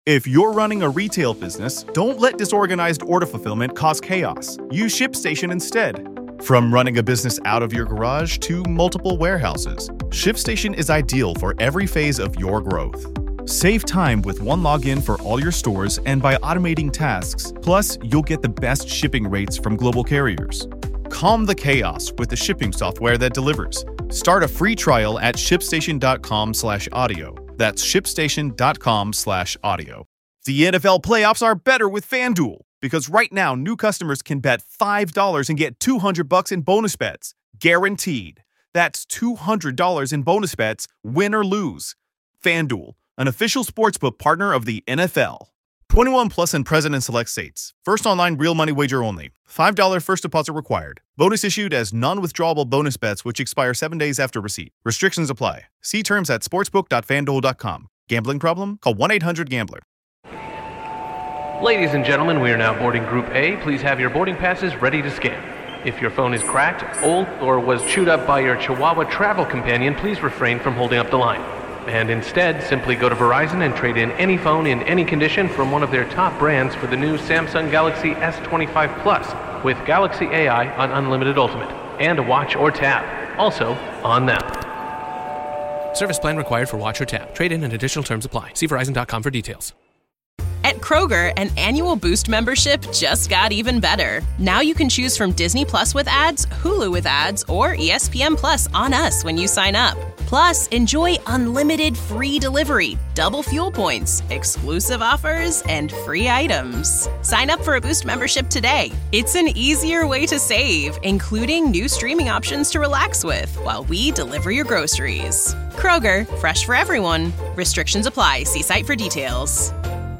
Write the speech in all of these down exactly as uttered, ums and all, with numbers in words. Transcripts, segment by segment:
If you're running a retail business, don't let disorganized order fulfillment cause chaos. Use ShipStation instead. From running a business out of your garage to multiple warehouses, ShipStation is ideal for every phase of your growth. Save time with one login for all your stores and by automating tasks. Plus, you'll get the best shipping rates from global carriers. Calm the chaos with the shipping software that delivers. Start a free trial at shipstation.com slash audio. That's shipstation.com slash audio. The N F L playoffs are better with FanDuel because right now new customers can bet five dollars and get two hundred bucks in bonus bets. Guaranteed. That's two hundred dollars in bonus bets, win or lose. FanDuel, an official sportsbook partner of the N F L. twenty-one plus and present in select states. First online real money wager only. five dollars first deposit required. Bonus issued as non-withdrawable bonus bets which expire seven days after receipt. Restrictions apply. See terms at sportsbook dot fanduel dot com. Gambling problem? Call one eight hundred gambler. Ladies and gentlemen, we are now boarding Group A. Please have your boarding passes ready to scan. If your phone is cracked, old, or was chewed up by your Chihuahua travel companion, please refrain from holding up the line. And instead, simply go to Verizon and trade in any phone in any condition from one of their top brands for the new Samsung Galaxy S twenty-five Plus with Galaxy A I on Unlimited Ultimate and a watch or tab, also on them. Service plan required for watch or tab. Trade-in and additional terms apply. See Verizon dot com for details. At Kroger, an annual Boost membership just got even better. Now you can choose from Disney Plus with ads, Hulu with ads, or E S P N Plus on us when you sign up. Plus, enjoy unlimited free delivery, double fuel points, exclusive offers, and free items. Sign up for a Boost membership today. It's an easier way to save, including new streaming options to relax with while we deliver your groceries. Kroger, fresh for everyone. Restrictions apply. See site for details.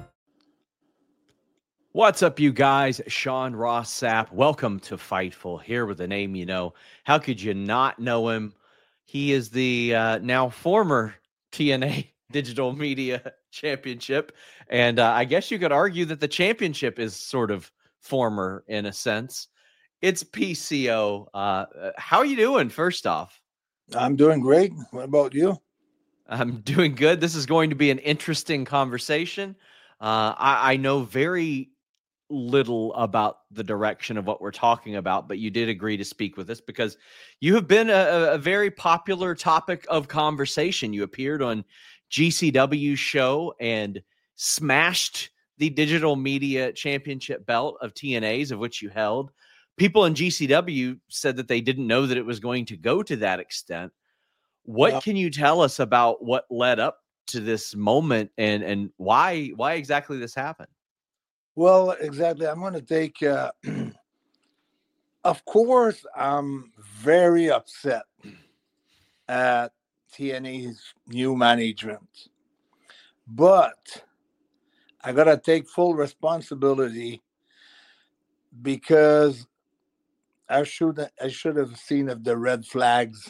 What's up, you guys? Sean Ross Sapp. Welcome to Fightful, here with a name you know. How could you not know him? He is the uh, now former T N A Digital Media Championship. And uh, I guess you could argue that the championship is sort of former in a sense. It's P C O. Uh, how are you doing, first off? I'm doing great. What about you? I'm doing good. This is going to be an interesting conversation. Uh, I, I know very little about the direction of what we're talking about, but you did agree to speak with us because you have been a, a very popular topic of conversation. You appeared on G C W's show and smashed the Digital Media Championship belt of T N A's, of which you held. People in G C W said that they didn't know that it was going to go to that extent. What yeah. can you tell us about what led up to this moment and, and why, why exactly this happened? Well, exactly. I'm going to take, uh, of course, I'm very upset at T N A's new management, but I got to take full responsibility because I should, I should have seen of the red flags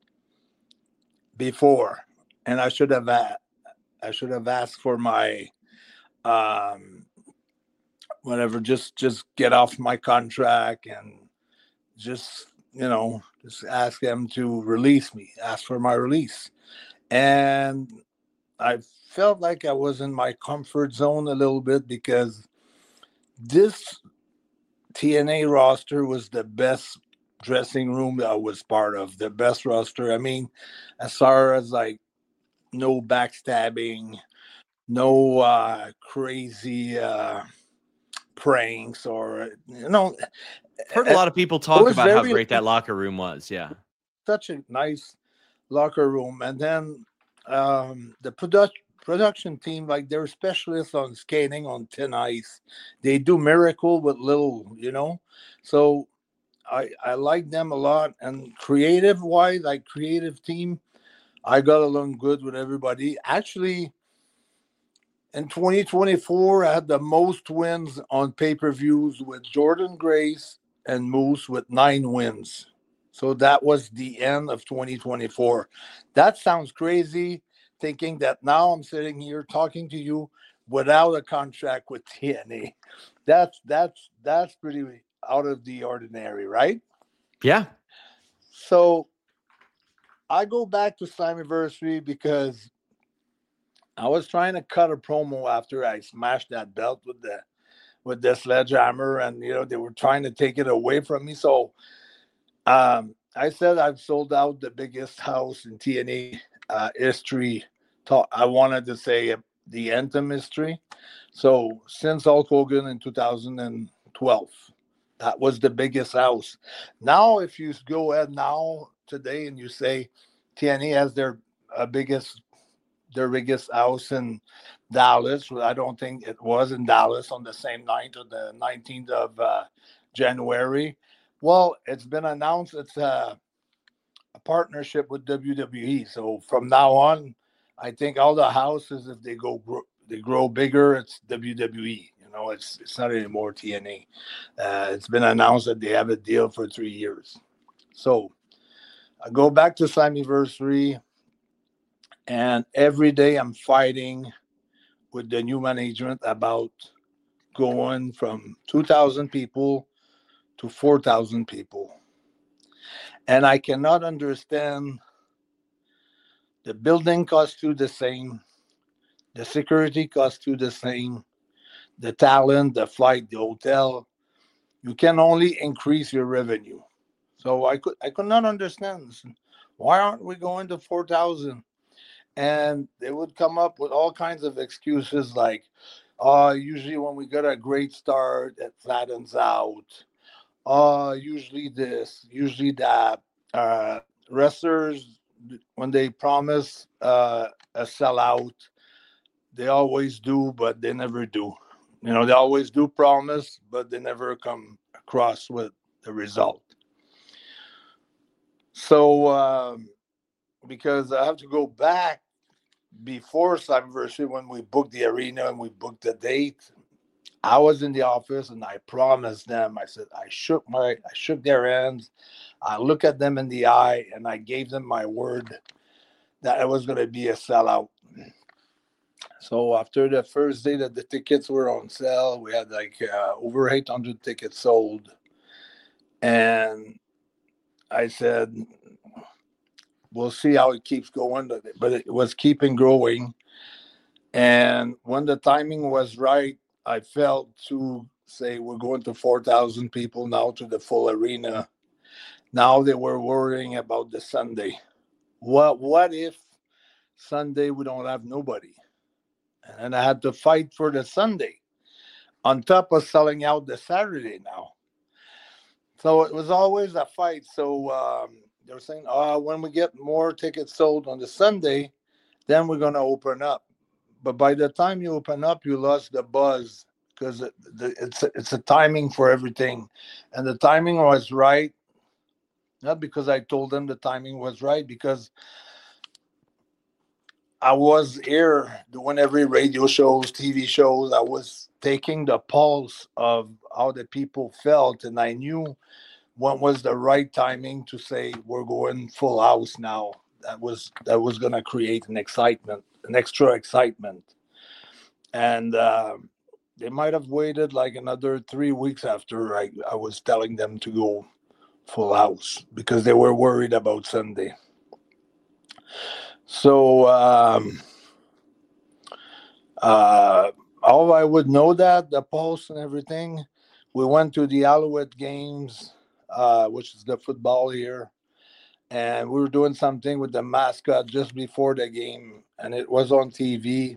before, and I should have, uh, I should have asked for my, um, whatever, just just get off my contract and just, you know, just ask them to release me, ask for my release. And I felt like I was in my comfort zone a little bit because this T N A roster was the best dressing room that I was part of, the best roster. I mean, as far as like no backstabbing, no uh, crazy uh, pranks, or, you know, heard a lot of people talk about very, how great that locker room was. Yeah, such a nice locker room. And then um, the produ- production team, like, they're specialists on skating on thin ice. They do miracle with little, you know. So I I like them a lot. And creative wise, like creative team, I got along good with everybody. Actually, in twenty twenty-four, I had the most wins on pay-per-views with Jordan Grace and Moose with nine wins. So that was the end of twenty twenty-four. That sounds crazy, thinking that now I'm sitting here talking to you without a contract with T N A. That's that's that's pretty out of the ordinary, right? Yeah. So I go back to Slammiversary because I was trying to cut a promo after I smashed that belt with the with the sledgehammer, and you know they were trying to take it away from me. So um, I said I've sold out the biggest house in T N A uh, history. I wanted to say the Anthem history. So since Hulk Hogan in two thousand twelve, that was the biggest house. Now, if you go ahead now today and you say T N A has their uh, biggest their biggest house in Dallas, I don't think it was in Dallas on the same night or the nineteenth of uh, January. Well, it's been announced it's a, a partnership with W W E. So from now on, I think all the houses, if they go they grow bigger, it's W W E. You know, it's it's not anymore T N A. Uh, it's been announced that they have a deal for three years. So I go back to Slammiversary, and every day I'm fighting with the new management about going from two thousand people to four thousand people. And I cannot understand. The building costs you the same. The security costs you the same. The talent, the flight, the hotel. You can only increase your revenue. So I could I could not understand. Why aren't we going to four thousand? And they would come up with all kinds of excuses like, uh, usually when we get a great start, it flattens out. Uh, usually this, usually that. Uh, wrestlers, when they promise uh, a sellout, they always do, but they never do. You know, they always do promise, but they never come across with the result. So, um, because I have to go back before Slammiversary when we booked the arena and we booked the date, I was in the office and I promised them. I said I shook my, I shook their hands. I looked at them in the eye and I gave them my word that it was going to be a sellout. So after the first day that the tickets were on sale, we had like uh, over eight hundred tickets sold, and I said, we'll see how it keeps going, but it was keeping growing. And when the timing was right, I felt to say we're going to four thousand people now to the full arena. Now they were worrying about the Sunday. What, what if Sunday we don't have nobody? And I had to fight for the Sunday on top of selling out the Saturday now. So it was always a fight. So um, they were saying, oh, when we get more tickets sold on the Sunday, then we're going to open up. But by the time you open up, you lost the buzz because it, it's, it's a timing for everything. And the timing was right. Not because I told them the timing was right, because I was here doing every radio shows, T V shows. I was taking the pulse of how the people felt, and I knew what was the right timing to say we're going full house now. That was that was going to create an excitement, an extra excitement. And uh, they might have waited like another three weeks after I, I was telling them to go full house because they were worried about Sunday. So um, uh, all I would know that, the pulse and everything, we went to the Alouette games, uh, which is the football here, and we were doing something with the mascot just before the game, and it was on T V.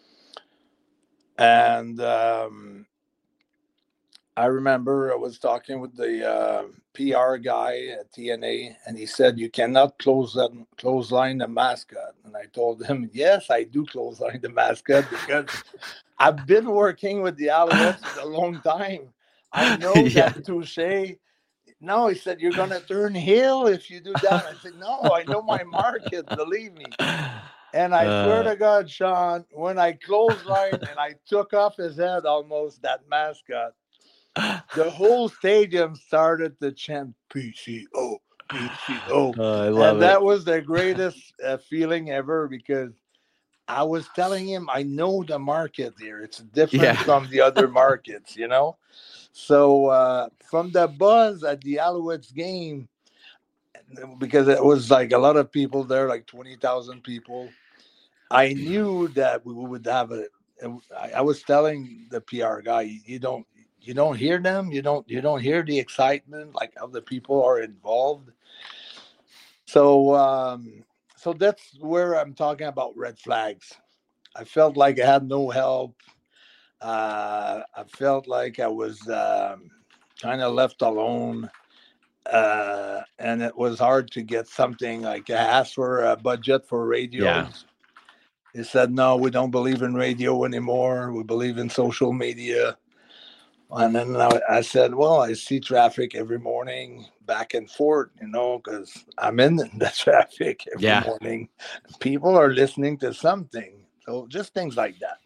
And um, I remember I was talking with the uh, P R guy at T N A, and he said, you cannot close that clothesline the mascot. And I told him, yes, I do clothesline the mascot because I've been working with the Alouettes for a long time. I know yeah. that touche. No, he said, you're going to turn heel if you do that. I said, no, I know my market, believe me. And I uh, swear to God, Sean, when I clotheslined and I took off his head almost, that mascot, the whole stadium started to chant P C O, P C O. Uh, I love and that it. was the greatest uh, feeling ever because I was telling him, I know the market here. It's different yeah. from the other markets, you know? So uh, from the buzz at the Alouettes game, because it was like a lot of people there, like twenty thousand people, I knew that we would have a. I, I was telling the P R guy, you don't, you don't hear them, you don't, you don't hear the excitement, like other people are involved. So, um, so that's where I'm talking about red flags. I felt like I had no help. Uh, I felt like I was um, kind of left alone. Uh, and it was hard to get something. Like I asked for a budget for radios. Yeah. They said, no, we don't believe in radio anymore. We believe in social media. And then I, I said, well, I see traffic every morning back and forth, you know, because I'm in the traffic every Yeah. morning. People are listening to something. So just things like that.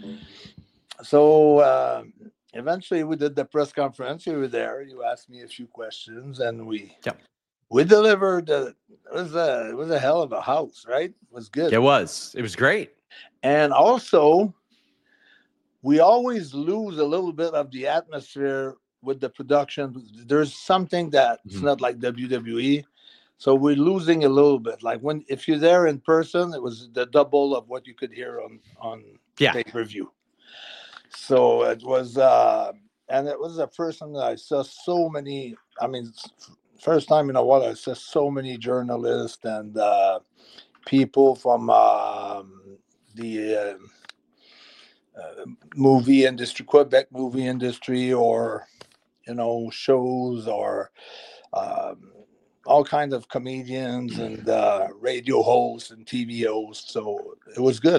So uh, eventually we did the press conference. You were there. You asked me a few questions, and we Yep. we delivered. A, it was a it was a hell of a house, right? It was good. It was. It was great. And also, we always lose a little bit of the atmosphere with the production. There's something that's Mm-hmm. not like W W E. So we're losing a little bit. Like when if you're there in person, it was the double of what you could hear on, on Yeah. pay-per-view. So it was, uh, and it was the first time that I saw so many, I mean, first time in a while I saw so many journalists and uh, people from um, the uh, uh, movie industry, Quebec movie industry, or, you know, shows, or um, all kinds of comedians and uh, radio hosts and T V hosts. So it was good.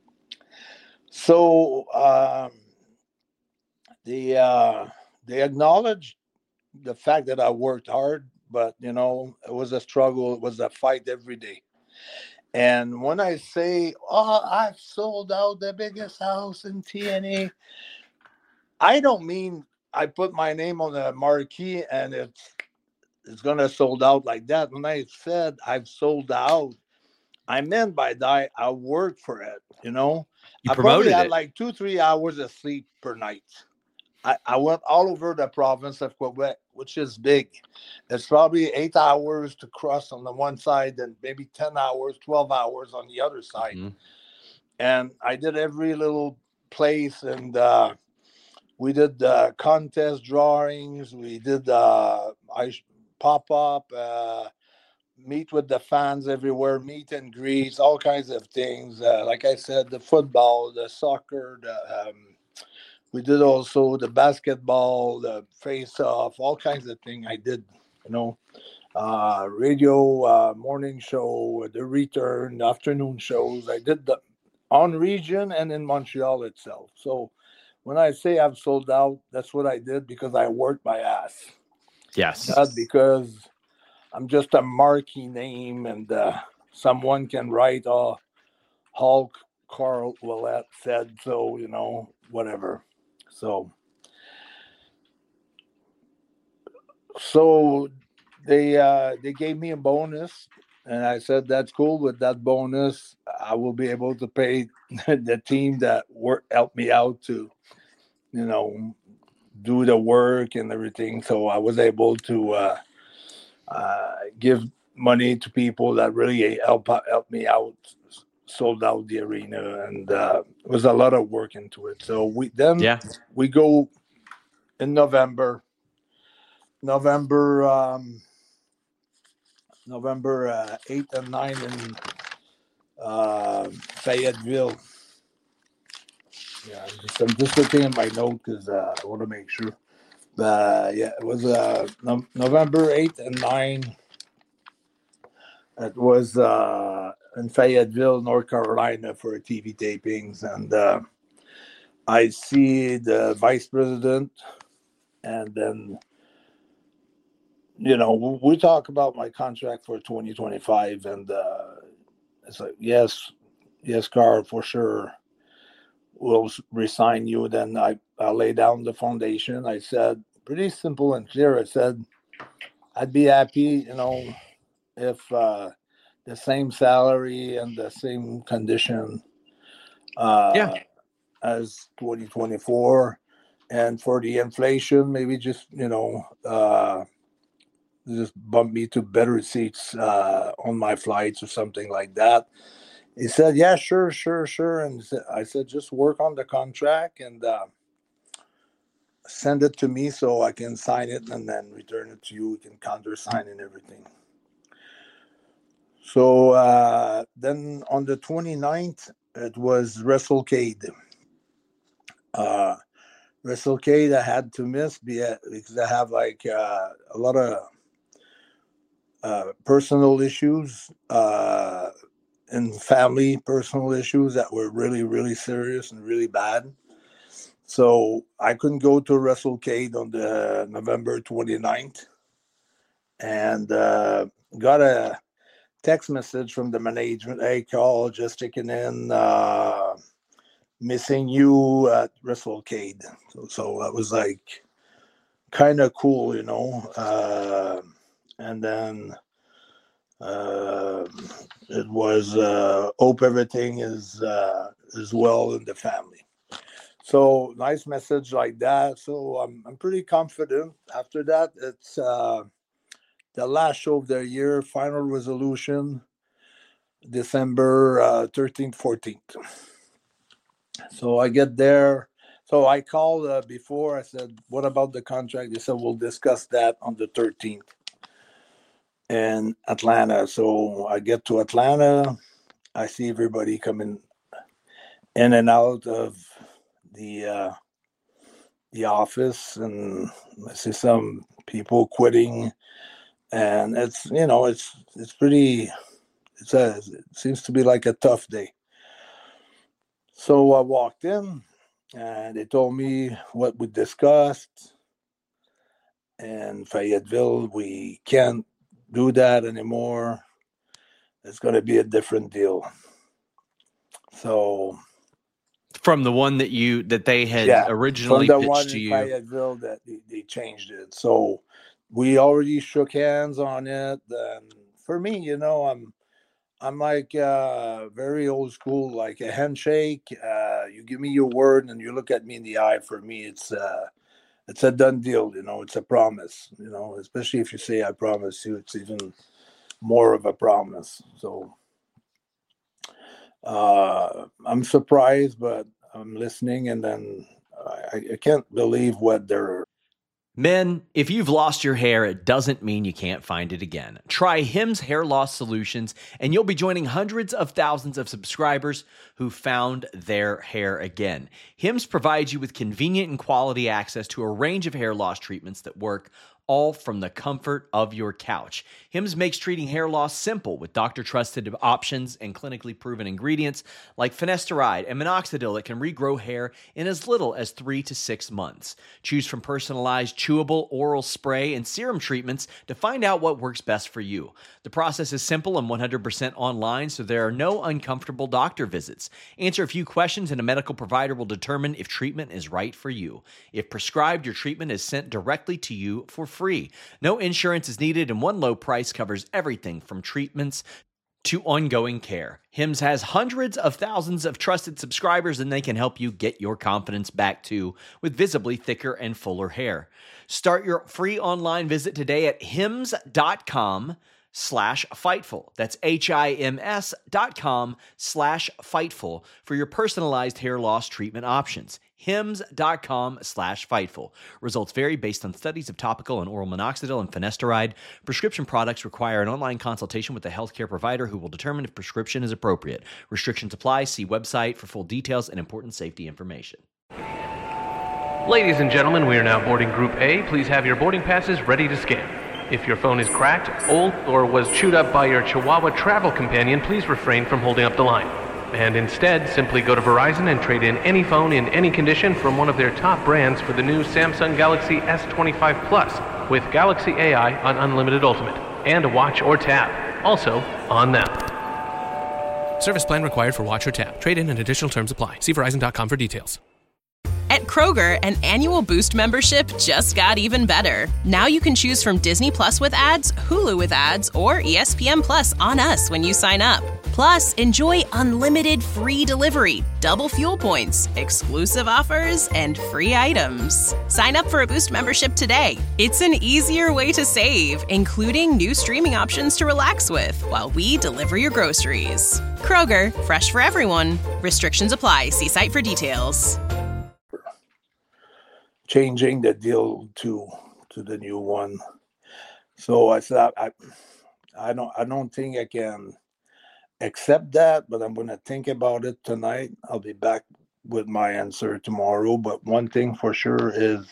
So um, they uh, they acknowledged the fact that I worked hard, but you know, it was a struggle. It was a fight every day. And when I say, "Oh, I've sold out the biggest house in T N A," I don't mean I put my name on the marquee and it's it's gonna sold out like that. When I said I've sold out, I meant by that I worked for it. You know, You I probably promoted had it. like two, three hours of sleep per night. I, I went all over the province of Quebec, which is big. It's probably eight hours to cross on the one side and maybe ten hours, twelve hours on the other side. Mm-hmm. And I did every little place, and uh, we did uh, contest drawings. We did uh, I pop up, uh, meet with the fans everywhere, meet and greets, all kinds of things. Uh, like I said, the football, the soccer, the um, we did also the basketball, the face-off, all kinds of things I did, you know, uh, radio, uh, morning show, the return, the afternoon shows. I did the on region and in Montreal itself. So when I say I've sold out, that's what I did because I worked my ass. Yes. Not because I'm just a marquee name and uh, someone can write, oh, Hulk Carl Willett said so, you know, whatever. So, so they uh, they gave me a bonus, and I said that's cool. With that bonus, I will be able to pay the team that work helped me out to, you know, do the work and everything. So I was able to uh, uh, give money to people that really help help me out. Sold out the arena, and uh, it was a lot of work into it. So we then Yeah. we go in November, November, um, November uh, eighth and ninth in uh, Fayetteville. Yeah, just, I'm just looking at my note because uh, I want to make sure. Uh, yeah, it was uh, no- November eighth and ninth. It was uh, in Fayetteville, North Carolina, for T V tapings, and uh, I see the vice president, and then, you know, we talk about my contract for twenty twenty-five, and uh, it's like, yes, yes, Carl, for sure, we'll resign you. Then I, I lay down the foundation. I said, pretty simple and clear. I said, I'd be happy, you know, if uh, the same salary and the same condition uh, Yeah. as twenty twenty-four. And for the inflation, maybe just, you know, uh, just bump me to better seats uh, on my flights or something like that. he said, yeah, sure, sure, sure. And I said, just work on the contract and uh, send it to me so I can sign it and then return it to you. We can countersign and everything. So uh, then on the twenty-ninth, it was WrestleCade. Uh, WrestleCade I had to miss because I have like uh, a lot of uh, personal issues uh, and family personal issues that were really, really serious and really bad. So I couldn't go to WrestleCade on the November twenty-ninth and uh, got a text message from the management. Hey, Carl, just checking in, uh, missing you at WrestleCade. So, so that was like kind of cool, you know. Uh, and then uh, it was uh, hope everything is uh, is well in the family. So nice message like that. So I'm I'm pretty confident. After that, it's uh, the last show of the year, Final Resolution, December uh, thirteenth, fourteenth. So I get there. So I called uh, before. I said, what about the contract? They said, we'll discuss that on the thirteenth in Atlanta. So I get to Atlanta. I see everybody coming in and out of the uh, the office, and I see some people quitting. And it's, you know, it's it's pretty, it's a, it seems to be like a tough day. So I walked in, and they told me what we discussed. And Fayetteville, we can't do that anymore. It's going to be a different deal. So, from the one that you that they had yeah, originally from the pitched one to in you, Fayetteville, that they, they changed it. So we already shook hands on it. And for me, you know, I'm I'm like uh, very old school, like a handshake. Uh, you give me your word and you look at me in the eye. For me, it's uh, it's a done deal. You know, it's a promise. You know, especially if you say I promise you, it's even more of a promise. So uh, I'm surprised, but I'm listening, and then I, I can't believe what they're. Men, if you've lost your hair, it doesn't mean you can't find it again. Try Hims Hair Loss Solutions, and you'll be joining hundreds of thousands of subscribers who found their hair again. Hims provides you with convenient and quality access to a range of hair loss treatments that work all from the comfort of your couch. Hims makes treating hair loss simple with doctor-trusted options and clinically proven ingredients like finasteride and minoxidil that can regrow hair in as little as three to six months. Choose from personalized chewable oral spray and serum treatments to find out what works best for you. The process is simple and one hundred percent online, so there are no uncomfortable doctor visits. Answer a few questions and a medical provider will determine if treatment is right for you. If prescribed, your treatment is sent directly to you for free. No insurance is needed, and one low price covers everything from treatments to ongoing care. Hims has hundreds of thousands of trusted subscribers, and they can help you get your confidence back too with visibly thicker and fuller hair. Start your free online visit today at hims.com slash Fightful. That's H-I-M-S dot com slash Fightful for your personalized hair loss treatment options. Hims.com slash Fightful. Results vary based on studies of topical and oral minoxidil and finasteride. Prescription products require an online consultation with a healthcare provider who will determine if prescription is appropriate. Restrictions apply. See website for full details and important safety information. Ladies and gentlemen, we are now boarding Group A. Please have your boarding passes ready to scan. If your phone is cracked, old, or was chewed up by your Chihuahua travel companion, please refrain from holding up the line. And instead, simply go to Verizon and trade in any phone in any condition from one of their top brands for the new Samsung Galaxy S twenty-five Plus with Galaxy A I on Unlimited Ultimate and Watch or Tap, also on Now. Service plan required for Watch or Tap. Trade-in and additional terms apply. See Verizon dot com for details. At Kroger, an annual Boost membership just got even better. Now you can choose from Disney Plus with ads, Hulu with ads, or E S P N Plus on us when you sign up. Plus, enjoy unlimited free delivery, double fuel points, exclusive offers, and free items. Sign up for a Boost membership today. It's an easier way to save, including new streaming options to relax with while we deliver your groceries. Kroger, fresh for everyone. Restrictions apply. See site for details. Changing the deal to to the new one. So I said, I, I don't, I don't think I can accept that, but I'm going to think about it tonight. I'll be back with my answer tomorrow. But one thing for sure is,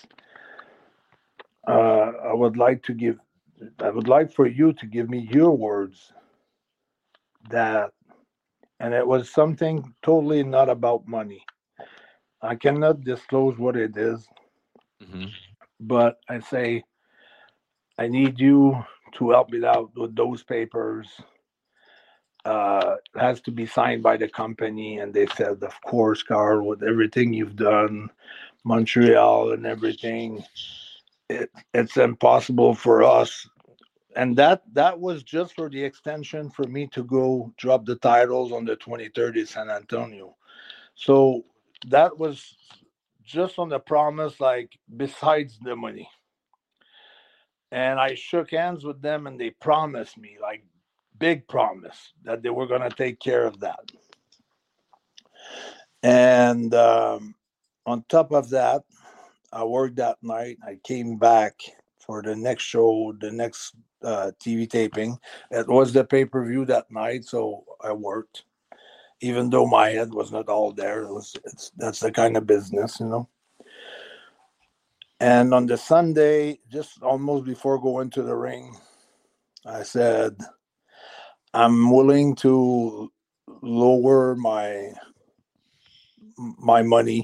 uh, I would like to give, I would like for you to give me your words that, and it was something totally not about money. I cannot disclose what it is, mm-hmm. but I say, I need you to help me out with those papers. Uh, it has to be signed by the company. And they said, of course, Carl, with everything you've done, Montreal and everything, it, it's impossible for us. And that that was just for the extension for me to go drop the titles on the twenty-third in San Antonio. So that was just on the promise, like besides the money. And I shook hands with them and they promised me, like big promise, that they were going to take care of that. And um, on top of that, I worked that night. I came back for the next show, the next uh, T V taping. It was the pay-per-view that night, so I worked. Even though my head was not all there, it was it's that's the kind of business, you know. And on the Sunday, just almost before going to the ring, I said, I'm willing to lower my my money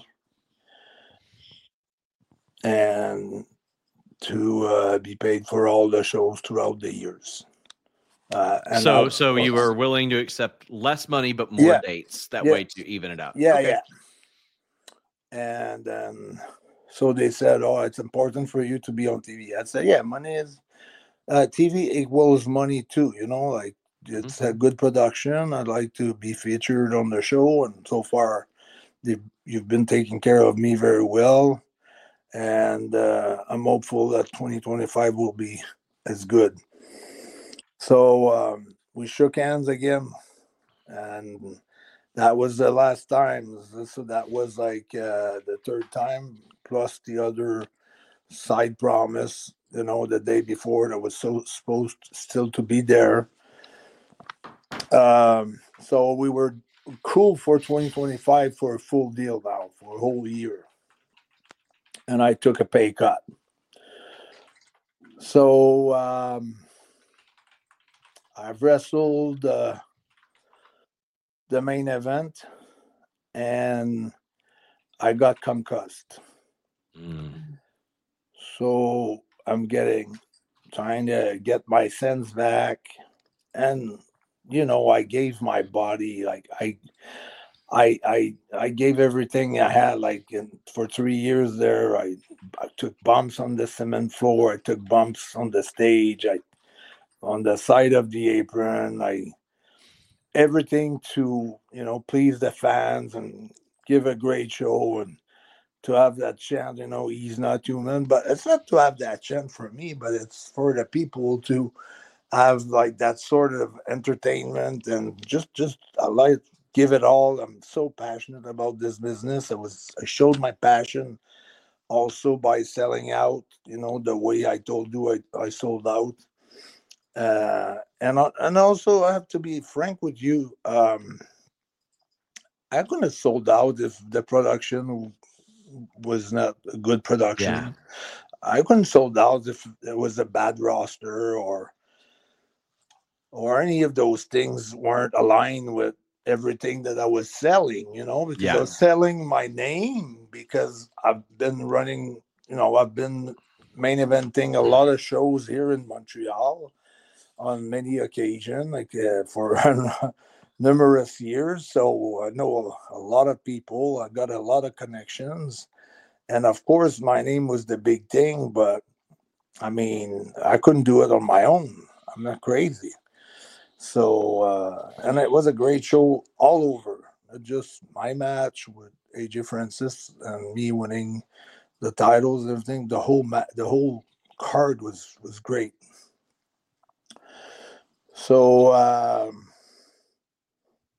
and to uh, be paid for all the shows throughout the years. Uh, and so, I'll, so you were willing to accept less money but more yeah, dates that yeah, way to even it out. Yeah, okay. yeah. And then, so they said, "Oh, it's important for you to be on T V." I said, "Yeah, money is uh, T V equals money too. You know, like it's mm-hmm. a good production. I'd like to be featured on the show, and so far, you've been taking care of me very well." And uh, I'm hopeful that twenty twenty-five will be as good. So um, we shook hands again, and that was the last time. So that was like uh, the third time, plus the other side promise, you know, the day before that was so supposed still to be there. Um, so we were cool for twenty twenty-five for a full deal now, for a whole year. And I took a pay cut. So um, I've wrestled uh, the main event, and I got concussed. Mm. So I'm getting, trying to get my sense back. And, you know, I gave my body, like, I, I, I, I gave everything I had, like, in, for three years there. I, I took bumps on the cement floor. I took bumps on the stage. I, on the side of the apron. I, everything to, you know, please the fans and give a great show, and to have that chant, you know, he's not human. But it's not to have that chant for me, but it's for the people to have like that sort of entertainment, and just, just I like give it all. I'm so passionate about this business. I was, I showed my passion also by selling out, you know, the way I told you I, I sold out. Uh, and and also I have to be frank with you. Um, I couldn't have sold out if the production was not a good production. Yeah. I couldn't have sold out if it was a bad roster, or or any of those things weren't aligned with everything that I was selling, you know, because yeah. I was selling my name, because I've been running, you know, I've been main eventing a lot of shows here in Montreal on many occasions, like uh, for numerous years. So I know a, a lot of people. I got a lot of connections. And of course, my name was the big thing, but I mean, I couldn't do it on my own. I'm not crazy. So, uh, and it was a great show all over. Just my match with A J Francis and me winning the titles and everything. The whole ma- the whole card was was great. So um,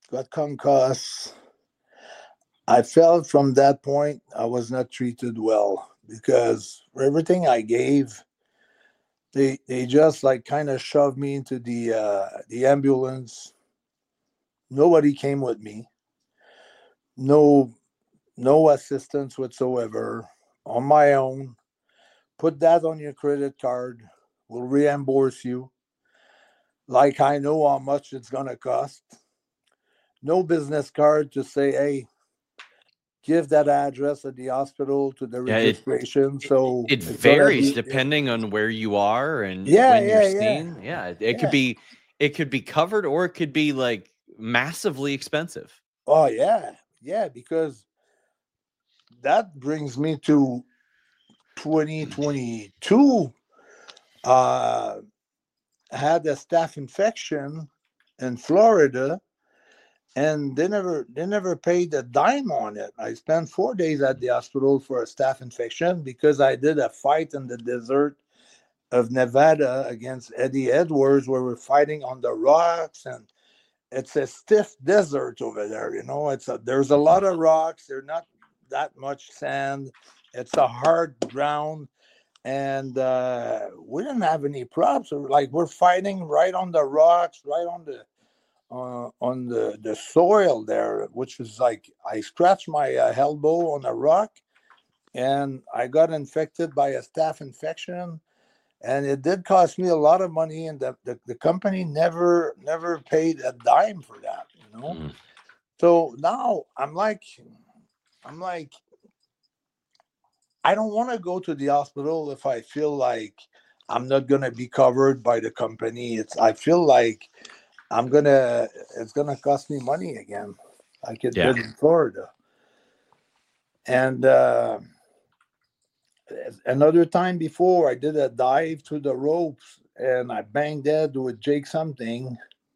got concussed. I felt from that point I was not treated well because for everything I gave, they they just like kind of shoved me into the uh, the ambulance. Nobody came with me. No no assistance whatsoever. On my own. Put that on your credit card. We'll reimburse you. Like I know how much it's gonna cost. No business card to say, hey, give that address at the hospital to the Yeah, it, registration. So it it's gonna varies be, depending on where you are and yeah, when you're yeah, yeah, seen. Yeah, it, it yeah. could be it could be covered or it could be like massively expensive. Oh yeah, yeah, because that brings me to twenty twenty-two. Uh, had a staph infection in Florida, and they never they never paid a dime on it. I spent four days at the hospital for a staph infection because I did a fight in the desert of Nevada against Eddie Edwards, where we're fighting on the rocks, and it's a stiff desert over there. You know, it's a there's a lot of rocks. There's not that much sand. It's a hard ground, and uh, we didn't have any props. Like we're fighting right on the rocks, right on the uh, on the the soil there, which is like I scratched my uh, elbow on a rock, and I got infected by a staph infection. And it did cost me a lot of money, and the, the, the company never never paid a dime for that, you know. Mm. So now I'm like, I'm like, I don't want to go to the hospital if I feel like I'm not gonna be covered by the company. It's I feel like I'm gonna it's gonna cost me money again, like it yeah. did in Florida. And uh, another time before, I did a dive through the ropes and I banged head with Jake something,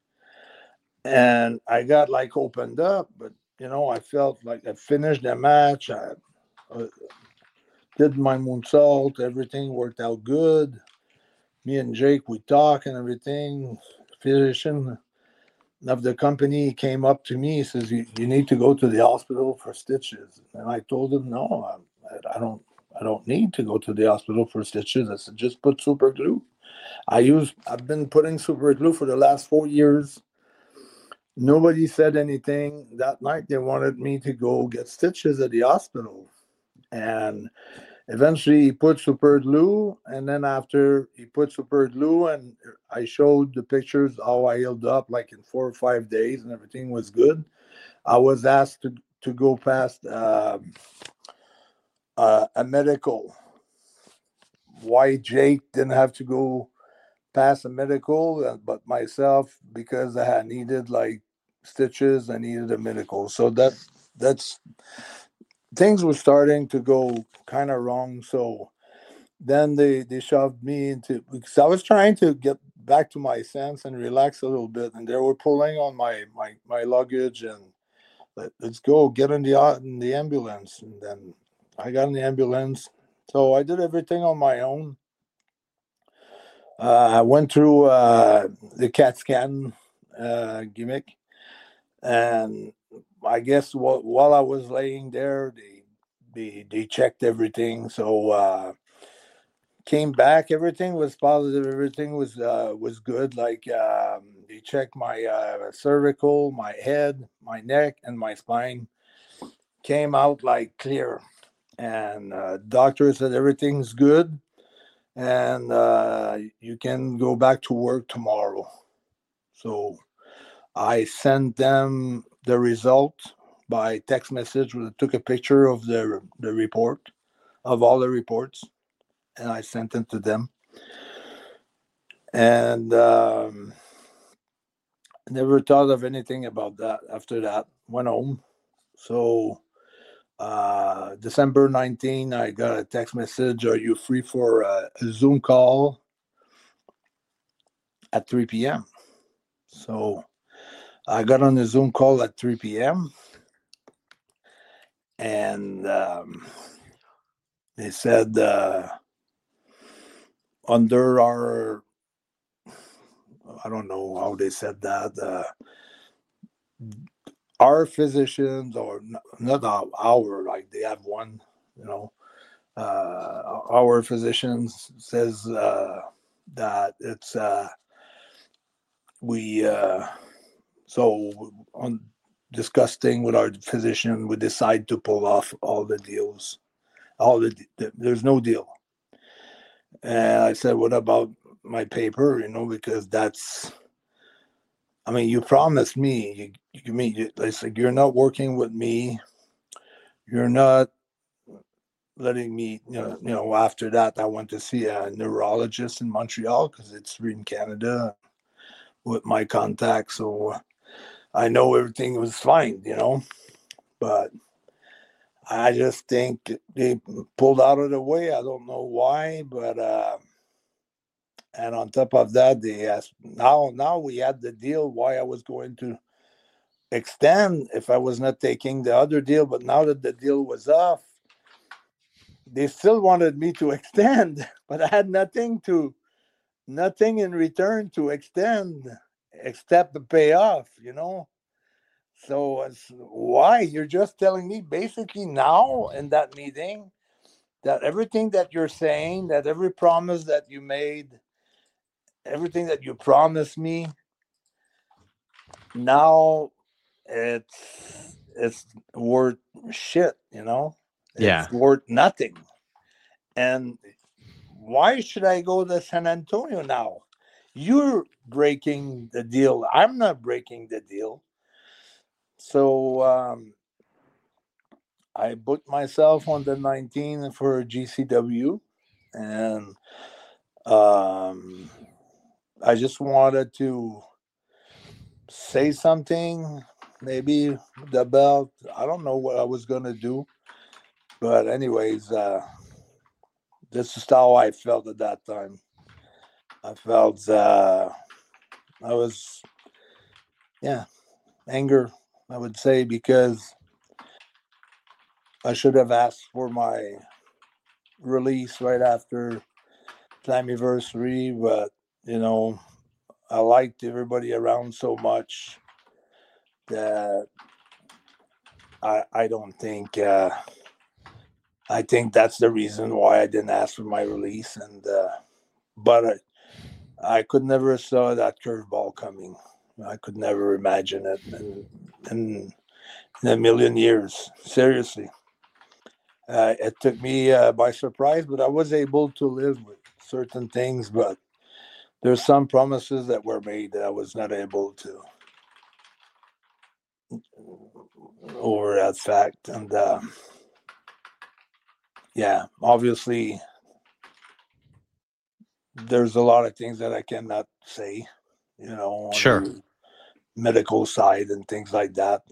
and I got like opened up. But you know, I felt like I finished the match. I uh, did my moonsault. Everything worked out good. Me and Jake, we talk and everything. Physician of the company came up to me. He says, you, you need to go to the hospital for stitches. And I told him, no, I, I don't I don't need to go to the hospital for stitches. I said, just put super glue. I use I've been putting super glue for the last four years. Nobody said anything. That night they wanted me to go get stitches at the hospital. And eventually he put super glue, and then after he put super glue, and I showed the pictures how I healed up like in four or five days and everything was good. I was asked to, to go past uh, uh, a medical. Why Jake didn't have to go past a medical, but myself, because I had needed like stitches, I needed a medical. So that that's things were starting to go kind of wrong. So then they, they shoved me into, because I was trying to get back to my sense and relax a little bit, and they were pulling on my my, my luggage and let, let's go get in the in the ambulance. And then I got in the ambulance. So I did everything on my own. Uh, I went through uh, the CAT scan uh, gimmick, and I guess while, while I was laying there, they they they checked everything. So uh, came back, everything was positive, everything was uh, was good. Like um, they checked my uh, cervical, my head, my neck, and my spine. Came out like clear, and uh, doctor said everything's good. And uh, you can go back to work tomorrow. So I sent them the result by text message. I took a picture of the the report, of all the reports, and I sent it to them. And um, never thought of anything about that after that. Went home. So Uh, December nineteenth, I got a text message. Are you free for a, a Zoom call at three p.m.? So I got on the Zoom call at three p.m. and um, they said uh, under our, I don't know how they said that, uh, our physicians, or n- not our, our, like they have one, you know, uh, our physicians says uh, that it's uh, we uh, so on discussing with our physician, we decide to pull off all the deals, all the, the there's no deal. And I said, what about my paper? You know, because that's, I mean, you promised me, you, you mean, you, I said, you're not working with me. You're not letting me, you know, you know, after that, I went to see a neurologist in Montreal because it's in Canada with my contact. So I know everything was fine, you know, but I just think they pulled out of the way. I don't know why, but, uh, and on top of that, they asked, now, now we had the deal why I was going to extend if I was not taking the other deal. But now that the deal was off, they still wanted me to extend, but I had nothing to, nothing in return to extend except the payoff, you know? So it's, why? You're just telling me basically now in that meeting that everything that you're saying, that every promise that you made, everything that you promised me, now it's it's worth shit, you know? Yeah. It's worth nothing. And why should I go to San Antonio now? You're breaking the deal. I'm not breaking the deal. So um, I booked myself on the nineteenth for G C W, and um, I just wanted to say something, maybe the belt. I don't know what I was going to do. But anyways, uh, this is how I felt at that time. I felt uh, I was, yeah, anger, I would say, because I should have asked for my release right after Slammiversary, but, you know, I liked everybody around so much that I, I don't think, uh, I think that's the reason why I didn't ask for my release. And, uh, but I, I could never saw that curveball coming. I could never imagine it in, in, in a million years. Seriously. Uh, it took me uh, by surprise, but I was able to live with certain things. But there's some promises that were made that I was not able to over that fact. And uh, yeah, obviously, there's a lot of things that I cannot say, you know, on Sure. the medical side and things like that.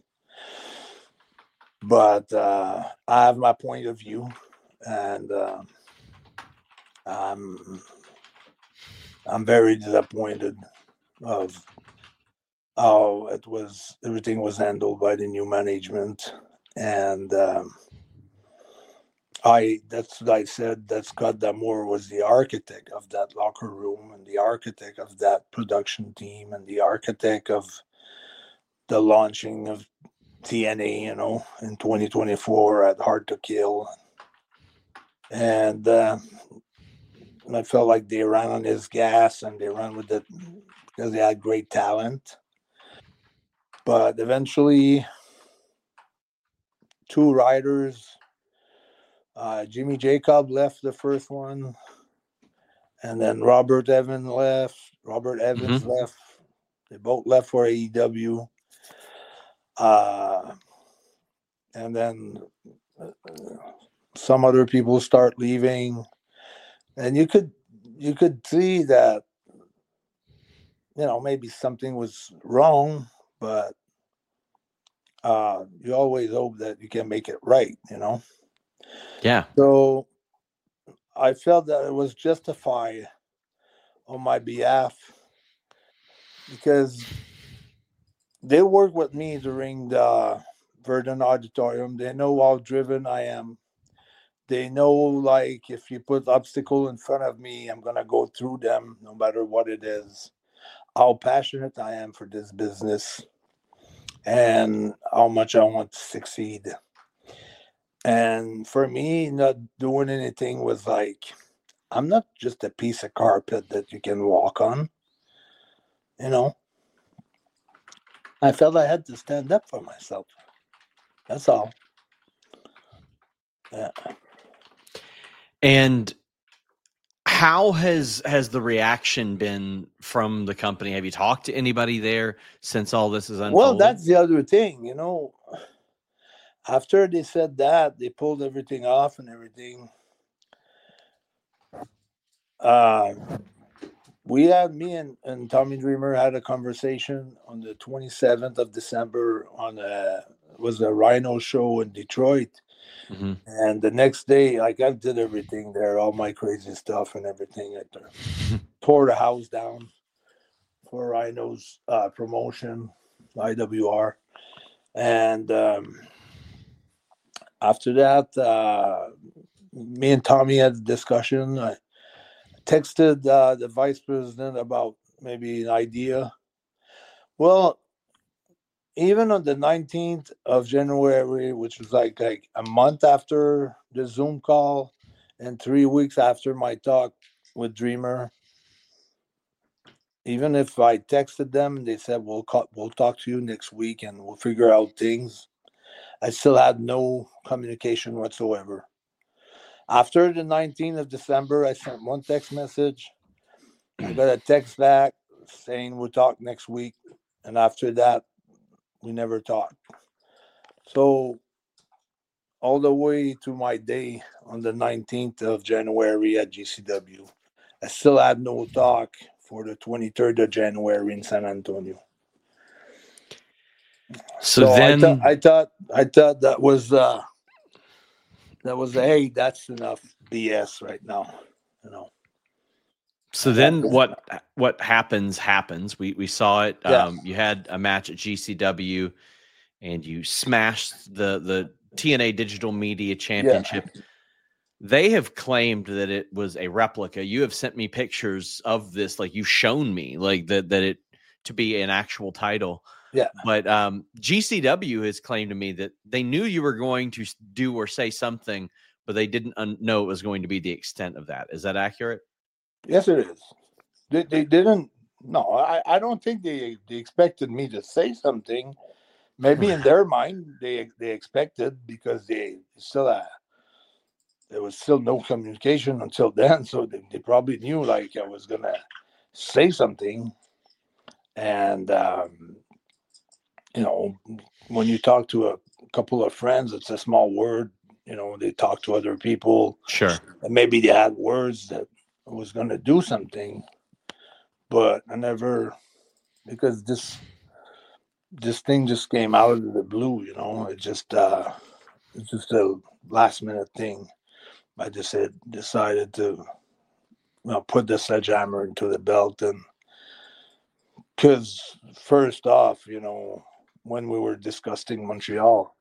But uh, I have my point of view, and uh, I'm I'm very disappointed of how it was. Everything was handled by the new management, and um, I that's what I said that Scott D'Amour was the architect of that locker room and the architect of that production team and the architect of the launching of T N A, you know, in twenty twenty-four at Hard to Kill. And uh, I felt like they ran on his gas and they ran with it because they had great talent. But eventually, two riders, uh, Jimmy Jacob left the first one, and then Robert Evans left. Robert Evans Mm-hmm. left. They both left for A E W. Uh, and then uh, some other people start leaving, and you could you could see that, you know, maybe something was wrong, but uh, you always hope that you can make it right, you know. Yeah. So I felt that it was justified on my behalf because they work with me during the Verdun Auditorium. They know how driven I am. They know, like, if you put obstacle in front of me, I'm gonna go through them, no matter what it is. How passionate I am for this business, and how much I want to succeed. And for me, not doing anything was like, I'm not just a piece of carpet that you can walk on. You know, I felt I had to stand up for myself. That's all. Yeah. And how has has the reaction been from the company? Have you talked to anybody there since all this is unfolded? Well, that's the other thing, you know. After they said that, they pulled everything off and everything. Uh, we had, me and, and Tommy Dreamer had a conversation on the twenty-seventh of December on a, it was a Rhino show in Detroit. Mm-hmm. And the next day, like I did everything there, all my crazy stuff and everything. I tore the house down for Rhino's uh, promotion, I W R. And um, after that, uh, me and Tommy had a discussion. I texted uh, the vice president about maybe an idea. Well, even on the nineteenth of January, which was like, like a month after the Zoom call and three weeks after my talk with Dreamer, even if I texted them and they said, we'll, call, we'll talk to you next week and we'll figure out things, I still had no communication whatsoever. After the nineteenth of December, I sent one text message. I got a text back saying we'll talk next week. And after that, we never talked. So all the way to my day on the nineteenth of January at G C W, I still had no talk for the twenty-third of January in San Antonio. So, so then I, th- I thought I thought that was uh, that was hey, that's enough B S right now, you know. So then what what happens happens. We we saw it. Yeah. Um, you had a match at G C W and you smashed the, the T N A Digital Media Championship. Yeah. They have claimed that it was a replica. You have sent me pictures of this, like you've shown me, like that that it to be an actual title. Yeah. But um, G C W has claimed to me that they knew you were going to do or say something, but they didn't un- know it was going to be the extent of that. Is that accurate? Yes, it is. They, they didn't. No, I, I don't think they, they expected me to say something. Maybe in their mind they they expected because they still had, there was still no communication until then, so they, they probably knew like I was gonna say something. And um, you know, when you talk to a couple of friends, it's a small word. You know, they talk to other people. Sure. And maybe they had words that I was going to do something, but I never, because this this thing just came out of the blue, you know. It just uh, it's just a last minute thing. I just had decided to, you know, put the sledgehammer into the belt, and because first off, you know, when we were discussing Montreal,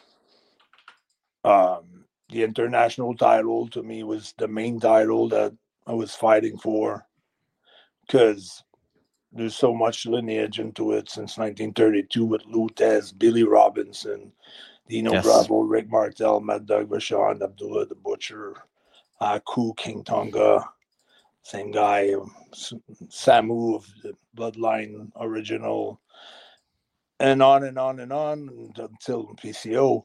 um, the international title to me was the main title that I was fighting for, because there's so much lineage into it since nineteen thirty-two with Lou Thesz, Billy Robinson, Dino yes. Bravo, Rick Martel, Mad Dog Vachon, Abdullah the Butcher, Aku, King Tonga, same guy, um, Samu of the Bloodline original, and on and on and on until P C O.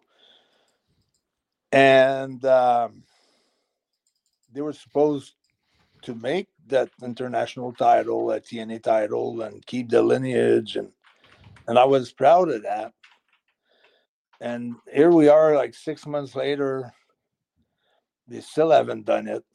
And um, they were supposed to make that international title, a T N A title, and keep the lineage, and and I was proud of that. And here we are, like six months later, they still haven't done it.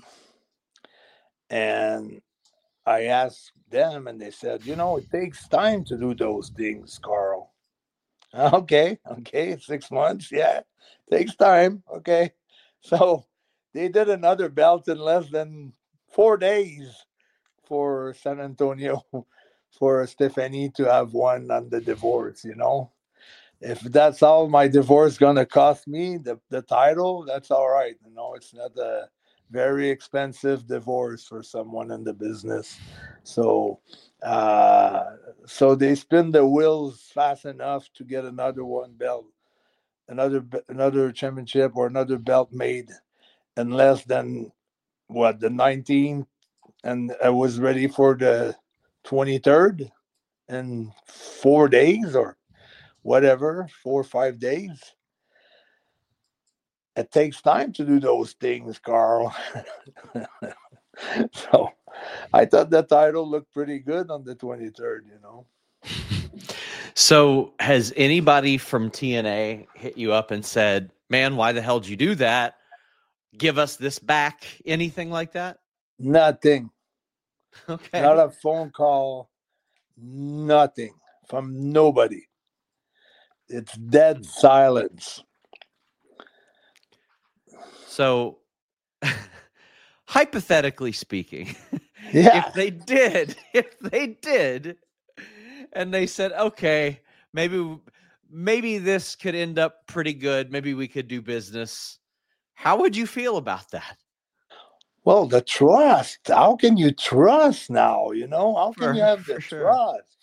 And I asked them, and they said, you know, it takes time to do those things, Carl. Okay, okay, six months, yeah, takes time. Okay, so they did another belt in less than four days for San Antonio, for Stephanie to have won on the divorce. You know, if that's all my divorce gonna cost me, the the title, that's all right. You know, it's not a very expensive divorce for someone in the business. So, uh, so they spin the wheels fast enough to get another one belt, another another championship or another belt made in less than what the nineteenth, and I was ready for the twenty-third in four days or whatever, four or five days. It takes time to do those things, Carl. So I thought the title looked pretty good on the twenty-third, you know. So has anybody from T N A hit you up and said, man, why the hell did you do that? Give us this back. Anything like that? Nothing. Okay. Not a phone call. Nothing from nobody. It's dead silence. So hypothetically speaking, yeah. if they did, if they did, and they said, okay, maybe maybe this could end up pretty good. Maybe we could do business. How would you feel about that? Well, the trust. How can you trust now? You know, how can For, you have the sure. trust?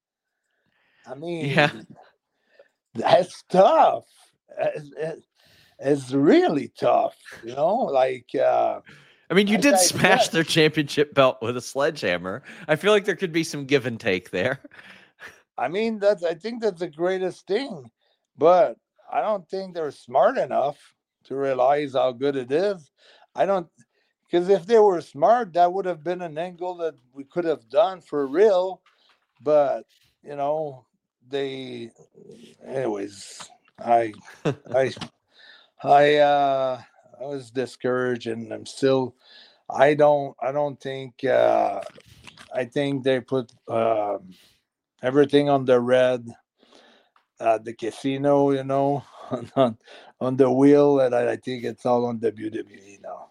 I mean, yeah, that's tough. It's, it's really tough. You know, like. Uh, I mean, you like did I smash said, their championship belt with a sledgehammer. I feel like there could be some give and take there. I mean, that's. I think that's the greatest thing, but I don't think they're smart enough to realize how good it is. I don't. Because if they were smart, that would have been an angle that we could have done for real. But you know, they, anyways, I, I, I, uh, I was discouraged, and I'm still. I don't. I don't think. Uh, I think they put uh, everything on the red at the casino. You know, on on the wheel, and I, I think it's all on W W E now.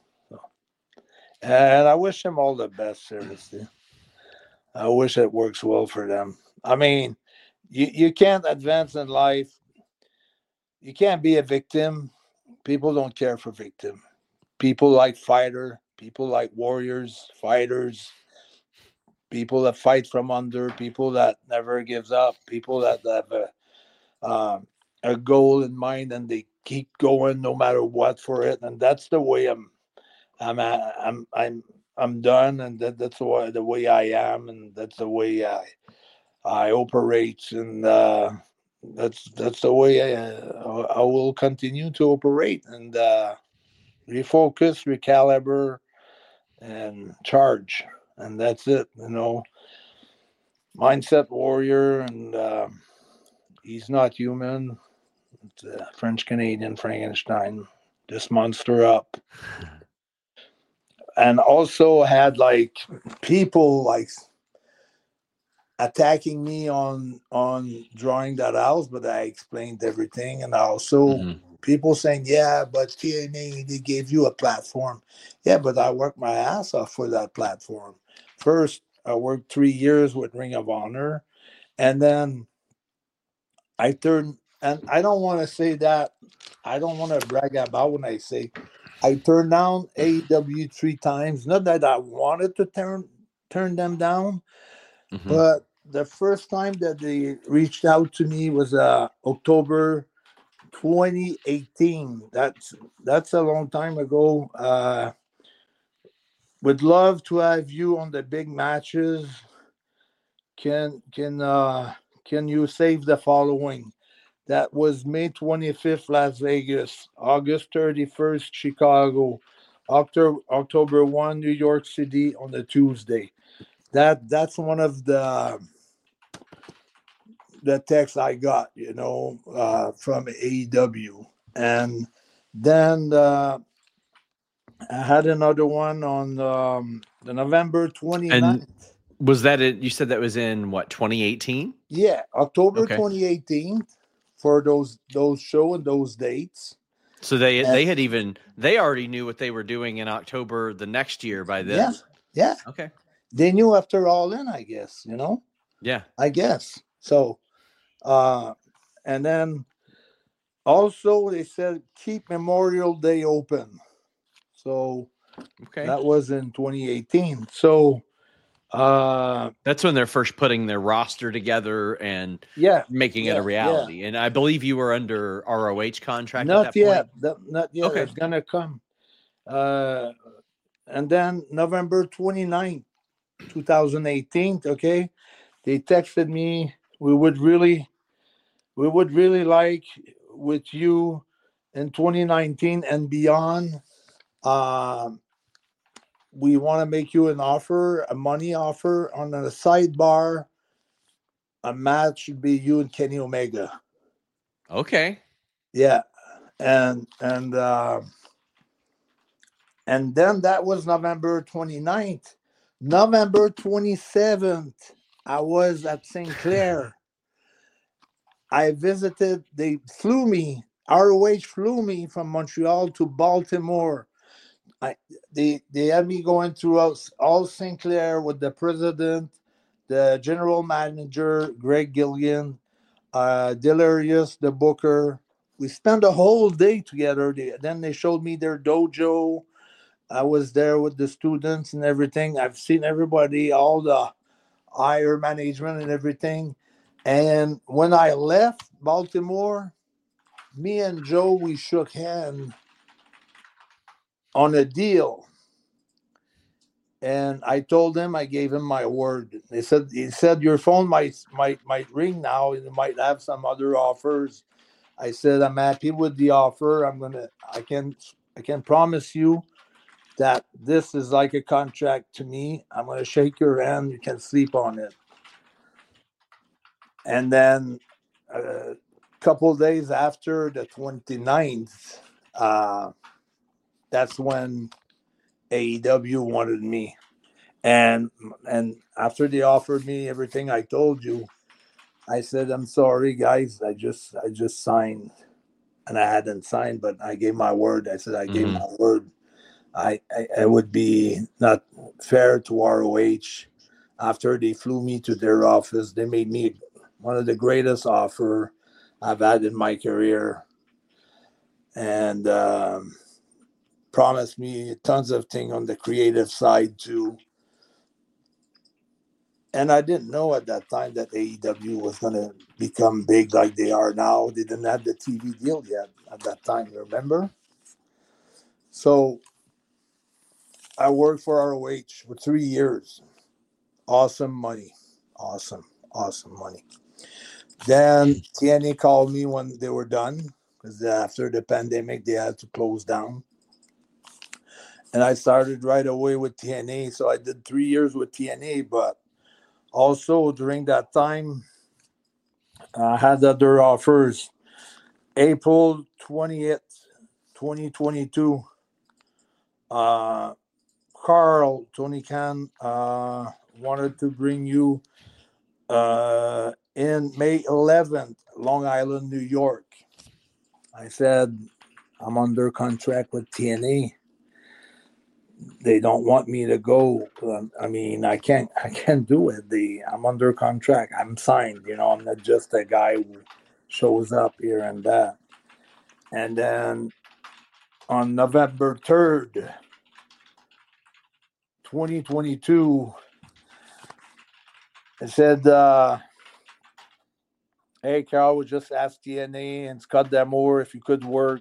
And I wish them all the best, seriously. I wish it works well for them. I mean, you, you can't advance in life. You can't be a victim. People don't care for victim. People like fighter. People like warriors, fighters. People that fight from under. People that never gives up. People that have a, um, a goal in mind and they keep going no matter what for it. And that's the way I'm I'm I'm I'm I'm done, and that, that's the way, the way I am, and that's the way I I operate, and uh, that's that's the way I, I will continue to operate and uh, refocus, recalibrate, and charge, and that's it. You know, mindset warrior, and uh, he's not human. It's a French Canadian Frankenstein, this monster up. And also had like people like attacking me on on drawing that house, but I explained everything. And also mm-hmm. people saying, yeah, but T N A, they gave you a platform. Yeah, but I worked my ass off for that platform. First, I worked three years with Ring of Honor, and then I turned, and I don't want to say that, I don't want to brag about when I say I turned down A E W three times. Not that I wanted to turn turn them down, mm-hmm. but the first time that they reached out to me was uh, October twenty eighteen. That's that's a long time ago. Uh, would love to have you on the big matches. Can can uh, can you save the following? That was May twenty-fifth, Las Vegas, August thirty-first, Chicago, October October first, New York City on a Tuesday. That that's one of the the texts I got, you know, uh, from A E W. And then uh, I had another one on um, the November twenty-ninth. And was that it? You said that was in what, twenty eighteen? Yeah, October okay. twenty eighteen. For those those show and those dates. So they and, they had even they already knew what they were doing in October the next year by this. Yeah. Yeah. Okay. They knew after All In, I guess, you know? Yeah. I guess. So uh and then also they said keep Memorial Day open. So Okay. That was in twenty eighteen. So uh, that's when they're first putting their roster together and yeah, making yeah, it a reality. Yeah. And I believe you were under R O H contract not at that yet. point? That, not yet. Okay. It's gonna come. Uh, and then November twenty-ninth, twenty eighteen. Okay, they texted me. We would really, we would really like with you in twenty nineteen and beyond. Um, we want to make you an offer, a money offer on a sidebar. A match should be you and Kenny Omega. Okay. Yeah, and and uh, and then that was November twenty-ninth. November twenty-seventh, I was at Saint Clair. I visited. They flew me. R O H flew me from Montreal to Baltimore. I, they they had me going throughout all Saint Clair with the president, the general manager, Greg Gillian, uh, Delirious, the booker. We spent a whole day together. They, then they showed me their dojo. I was there with the students and everything. I've seen everybody, all the higher management and everything. And when I left Baltimore, me and Joe, we shook hands on a deal. And I told him, I gave him my word. They said, he said, your phone might might might ring now, and it might have some other offers. I said, I'm happy with the offer. I'm gonna, I can, I can promise you that this is like a contract to me. I'm gonna shake your hand. You can sleep on it. And then a couple of days after the twenty-ninth, uh, that's when A E W wanted me. And and after they offered me everything I told you, I said, I'm sorry, guys. I just I just signed. And I hadn't signed, but I gave my word. I said I gave mm-hmm. my word. I, I it would be not fair to R O H. After they flew me to their office, they made me one of the greatest offer I've had in my career. And um, promised me tons of things on the creative side too. And I didn't know at that time that A E W was going to become big like they are now. They didn't have the T V deal yet at that time, remember? So I worked for R O H for three years. Awesome money. Awesome, awesome money. Then T N A called me when they were done, because after the pandemic, they had to close down. And I started right away with T N A. So I did three years with T N A, but also during that time, I had other offers. April twentieth, twenty twenty-two, uh, Carl, Tony Khan, uh, wanted to bring you uh, in May eleventh, Long Island, New York. I said, I'm under contract with T N A. They don't want me to go. I mean, I can't. I can't do it. The I'm under contract. I'm signed. You know, I'm not just a guy who shows up here and that. And then on November third, twenty twenty-two, it said, uh, "Hey, Carl, we just asked T N A and Scott D'Amore if you could work."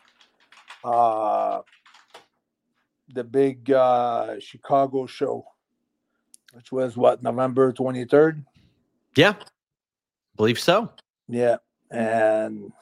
Uh, the big uh, Chicago show, which was what, November twenty-third? Yeah, believe so. Yeah. And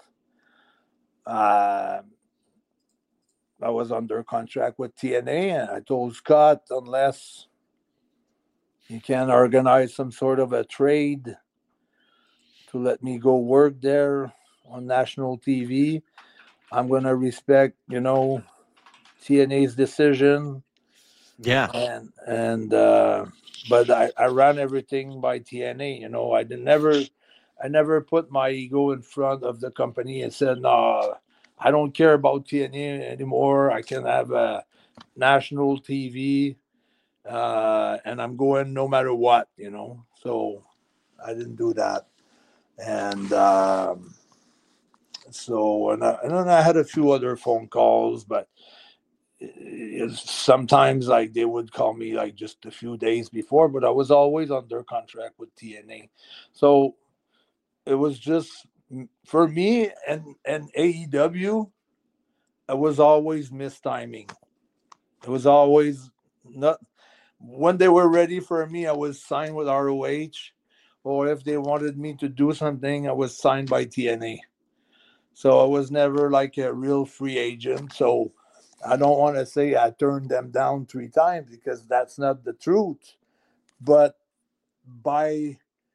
uh, I was under contract with T N A, and I told Scott, unless you can organize some sort of a trade to let me go work there on national T V, I'm going to respect, you know, T N A's decision. Yeah. And, and, uh, but I, I ran everything by T N A, you know, I did never, I never put my ego in front of the company and said, no, I don't care about T N A anymore. I can have a national T V, uh, and I'm going no matter what, you know, so I didn't do that. And, um, so, and, I, and then I had a few other phone calls, but sometimes like they would call me like just a few days before, but I was always under contract with T N A. So it was just for me and, and A E W, it was always mistiming. It was always not when they were ready for me, I was signed with R O H, or if they wanted me to do something, I was signed by T N A. So I was never like a real free agent. So I don't want to say I turned them down three times because that's not the truth. But by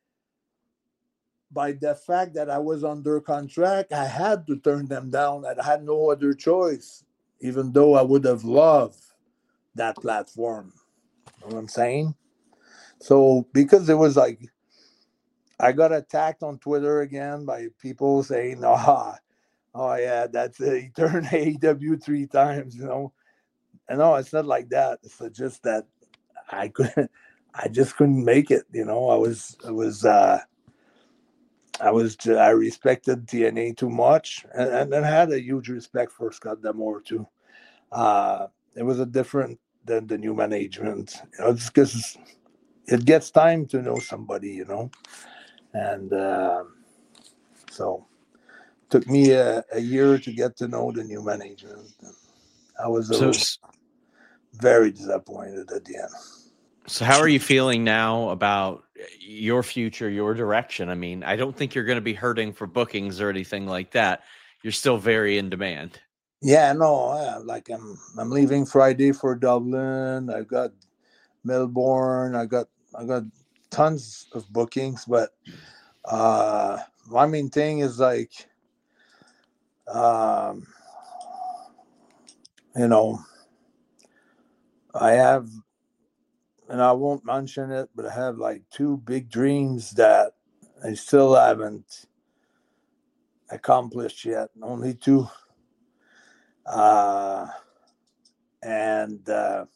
by the fact that I was under contract, I had to turn them down. I had no other choice, even though I would have loved that platform. You know what I'm saying? So because it was like, I got attacked on Twitter again by people saying, oh, oh yeah, that's it. He turned A E W three times, you know. And no, it's not like that. It's just that I couldn't, I just couldn't make it, you know. I was, I was, uh, I was, I respected T N A too much, and, and I had a huge respect for Scott D'Amore too. Uh, it was a different than the new management, you know, it's because it gets time to know somebody, you know, and uh, so it took me a, a year to get to know the new management. I was a so, little, very disappointed at the end. So how are you feeling now about your future, your direction? I mean, I don't think you're going to be hurting for bookings or anything like that. You're still very in demand. Yeah, no, uh, like I'm I'm leaving Friday for Dublin. I got Melbourne. I got I got tons of bookings, but uh, my main thing is like, um, you know, I have. And I won't mention it, but I have like two big dreams that I still haven't accomplished yet. Only two. Uh, and uh,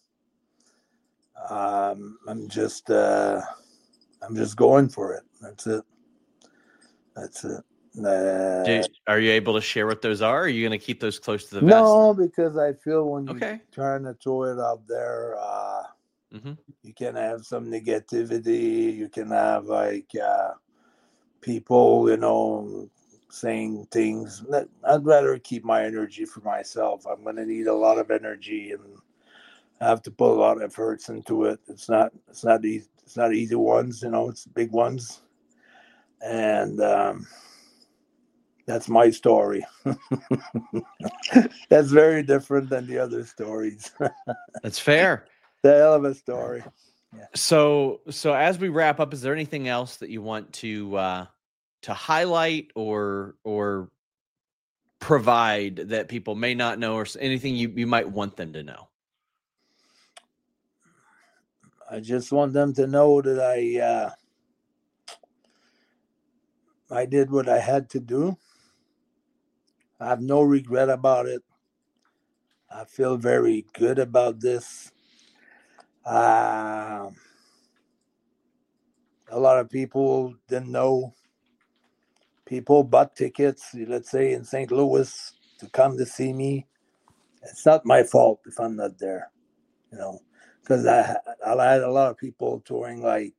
um, I'm just, uh, I'm just going for it. That's it. That's it. Uh, Do, are you able to share what those are? Or are you going to keep those close to the vest? No, because I feel when you're okay. trying to throw it out there, uh, mm-hmm. you can have some negativity. You can have like uh, people, you know, saying things. That I'd rather keep my energy for myself. I'm going to need a lot of energy, and I have to put a lot of efforts into it. It's not. It's not easy. It's not easy ones. You know, it's big ones, and um, that's my story. That's very different than the other stories. That's fair. The hell of a story. Yeah. So, so as we wrap up, is there anything else that you want to uh, to highlight or or provide that people may not know, or anything you, you might want them to know? I just want them to know that I uh, I did what I had to do. I have no regret about it. I feel very good about this. Uh, a lot of people didn't know. People bought tickets, let's say in Saint Louis, to come to see me. It's not my fault if I'm not there, you know, because I, I had a lot of people touring like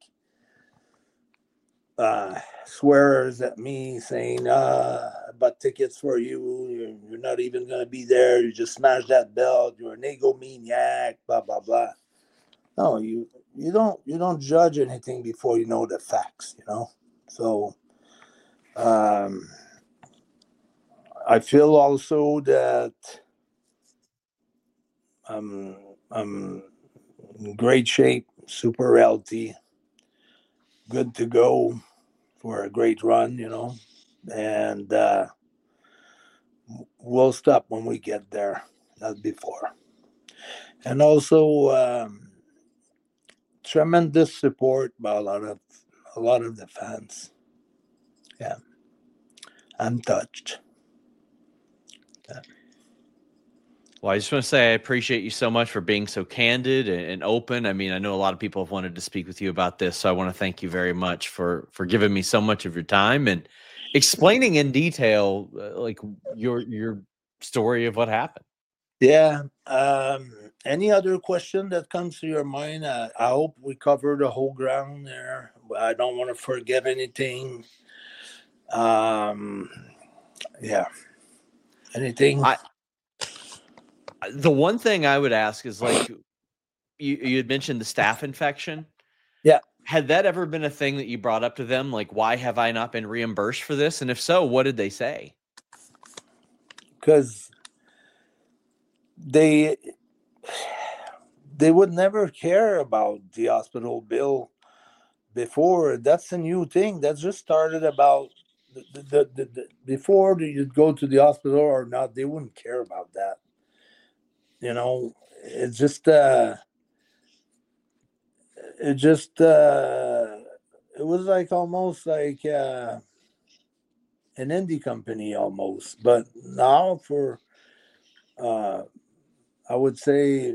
uh, swearers at me saying, uh, I bought tickets for you. You're, you're not even going to be there. You just smashed that belt. You're an egomaniac, blah, blah, blah. No, you you don't you don't judge anything before you know the facts, you know. So um, I feel also that I'm I'm in great shape, super healthy, good to go for a great run, you know. And uh, we'll stop when we get there, not before. And also. Um, Tremendous support by a lot of a lot of the fans. Yeah, I'm touched. Yeah. Well, I just want to say I appreciate you so much for being so candid and open. I mean, I know a lot of people have wanted to speak with you about this, so I want to thank you very much for for giving me so much of your time and explaining in detail uh, like your your story of what happened. Yeah. Um, any other question that comes to your mind? Uh, I hope we covered the whole ground there. I don't want to forget anything. Um, yeah. Anything? I the one thing I would ask is, like, you you had mentioned the staph infection. Yeah. Had that ever been a thing that you brought up to them? Like, why have I not been reimbursed for this? And if so, what did they say? Because they they would never care about the hospital bill before. That's a new thing that just started about the, the, the, the before you'd go to the hospital or not. They wouldn't care about that. You know, it's just uh it just uh it was like almost like uh an indie company almost. But now for uh I would say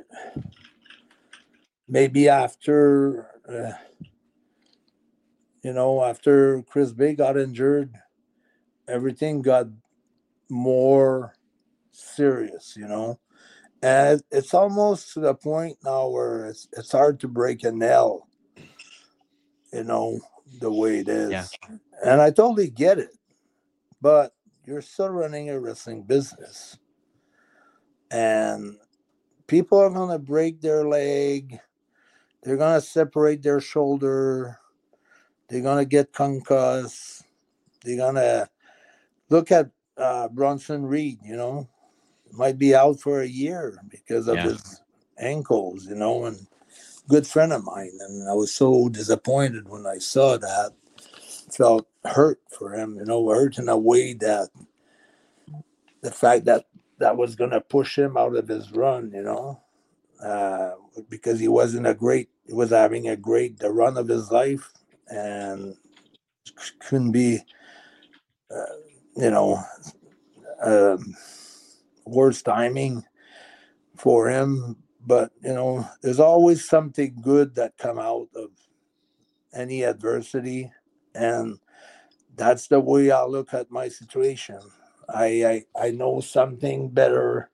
maybe after uh, you know, after Chris Bay got injured, everything got more serious, you know. And it's almost to the point now where it's it's hard to break a nail, you know, the way it is. Yeah. And I totally get it. But you're still running a wrestling business. And people are going to break their leg. They're going to separate their shoulder. They're going to get concussed. They're going to look at uh, Bronson Reed, you know, might be out for a year because of Yeah. his ankles, you know, and good friend of mine. And I was so disappointed when I saw that. Felt hurt for him, you know, hurt in a way that the fact that that was going to push him out of his run, you know, uh, because he wasn't a great, he was having a great, the run of his life and couldn't be, uh, you know, um, worse timing for him. But, you know, there's always something good that come out of any adversity. And that's the way I look at my situation. I I, I know something better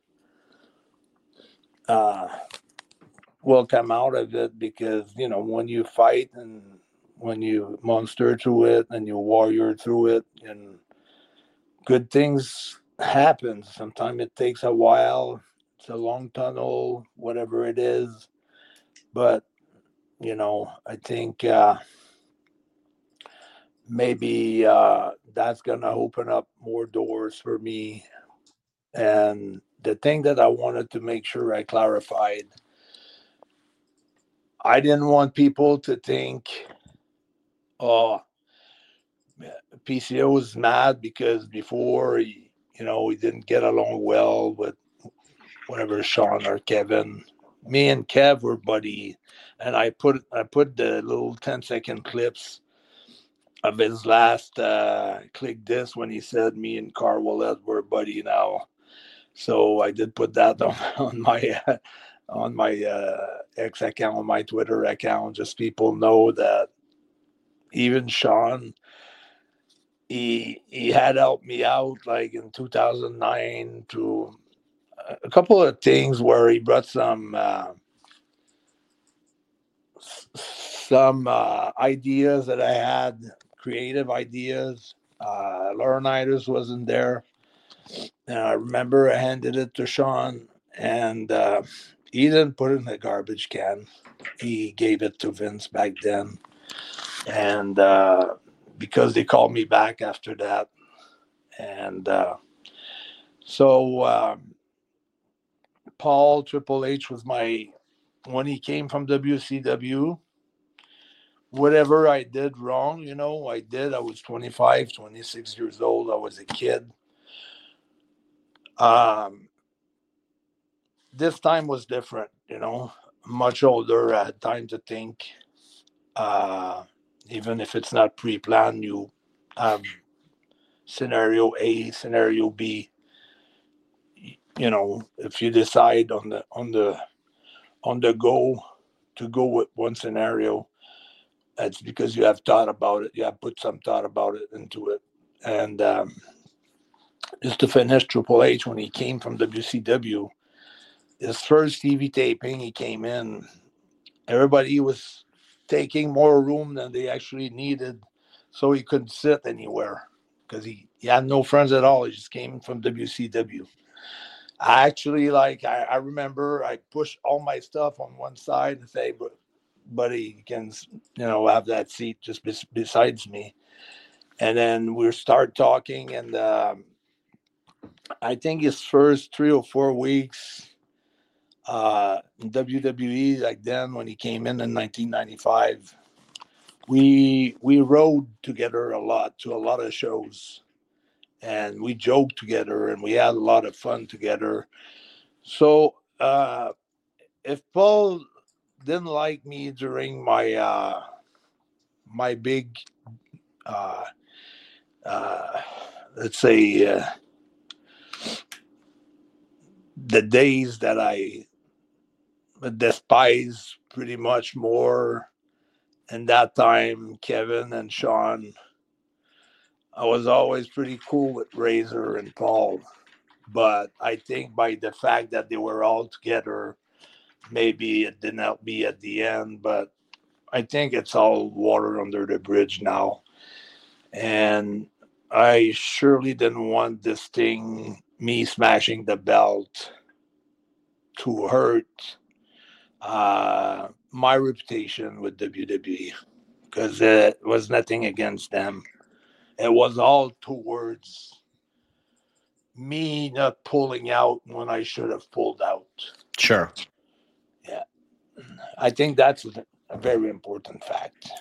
uh, will come out of it because, you know, when you fight and when you monster through it and you warrior through it and good things happen. Sometimes it takes a while. It's a long tunnel, whatever it is. But, you know, I think uh, maybe uh, that's going to open up more doors for me. And the thing that I wanted to make sure I clarified, I didn't want people to think, oh, P C O was mad because before, he, you know, we didn't get along well with whatever Sean or Kevin. Me and Kev were buddy, and I put I put the little ten second clips of his last uh, click this when he said me and Carl Willett were buddy now. So I did put that on, on my uh, on my uh, X account, on my Twitter account, just people know that even Sean, he he had helped me out like in two thousand nine to a couple of things where he brought some uh, some uh, ideas that I had, creative ideas. Uh, Laurinaitis wasn't there. And I remember I handed it to Sean, and uh, he didn't put it in the garbage can. He gave it to Vince back then. And uh, because they called me back after that. And uh, so um, Paul Triple H was my, when he came from W C W, whatever I did wrong, you know, I did. I was twenty-five, twenty-six years old. I was a kid. Um, this time was different, you know, much older. I had time to think. Uh, even if it's not pre-planned, you have scenario A, scenario B. You know, if you decide on the on the on the go to go with one scenario, that's because you have thought about it. You have put some thought about it into it. And um, just to finish, Triple H, when he came from W C W, his first T V taping, he came in. Everybody was taking more room than they actually needed, so he couldn't sit anywhere because he, he had no friends at all. He just came from W C W. I actually, like, I, I remember I pushed all my stuff on one side and say, but buddy, you can, you know, have that seat just bes- besides me. And then we start talking, and um, I think his first three or four weeks uh, in W W E, like then when he came in in nineteen ninety-five, we we rode together a lot to a lot of shows, and we joked together, and we had a lot of fun together. So uh, if Paul didn't like me during my uh, my big, uh, uh, let's say, uh, the days that I despise pretty much more, and that time Kevin and Sean, I was always pretty cool with Razor and Paul. But I think by the fact that they were all together, maybe it didn't help me at the end, but I think it's all water under the bridge now. And I surely didn't want this thing, me smashing the belt, to hurt uh, my reputation with W W E, because it was nothing against them. It was all towards me not pulling out when I should have pulled out. Sure. Yeah. I think that's a very important fact.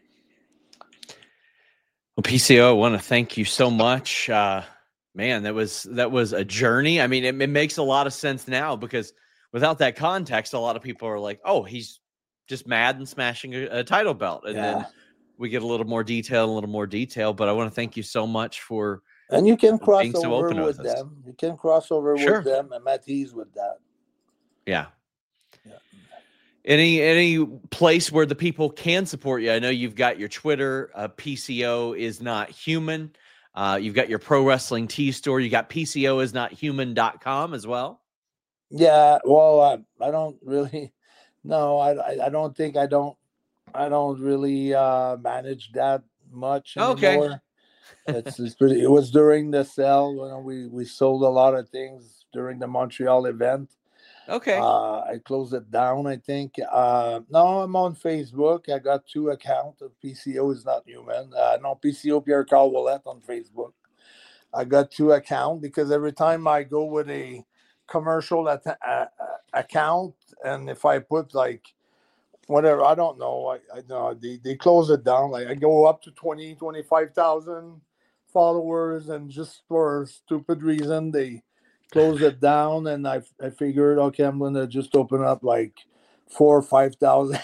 Well, P C O, I want to thank you so much. Uh, man, that was that was a journey. I mean, it, it makes a lot of sense now, because without that context, a lot of people are like, oh, he's just mad and smashing a, a title belt. And Yeah. then we get a little more detail, a little more detail. But I want to thank you so much for And you can cross being so over open with with us. them. You can cross over Sure. with them. I'm at ease with that. Yeah. Yeah. Any any place where the people can support you? I know you've got your Twitter. Uh, P C O is not human. Uh, you've got your pro wrestling tee store. You got P C O is not human dot com as well. Yeah. Well, I, I don't really. No, I, I I don't think I don't. I don't really uh, manage that much Okay. anymore. It's, it's pretty. It was during the sale when we we sold a lot of things during the Montreal event. Okay. Uh, I closed it down, I think. Uh, no, I'm on Facebook. I got two accounts of P C O is not human. Uh, no, P C O Pierre Carl Ouellet on Facebook. I got two accounts because every time I go with a commercial at, uh, account, and if I put like whatever, I don't know, I, I know they, they close it down. Like I go up to twenty, twenty-five thousand followers, and just for a stupid reason, they closed it down, and I I figured, okay, I'm gonna just open up like four or five thousand,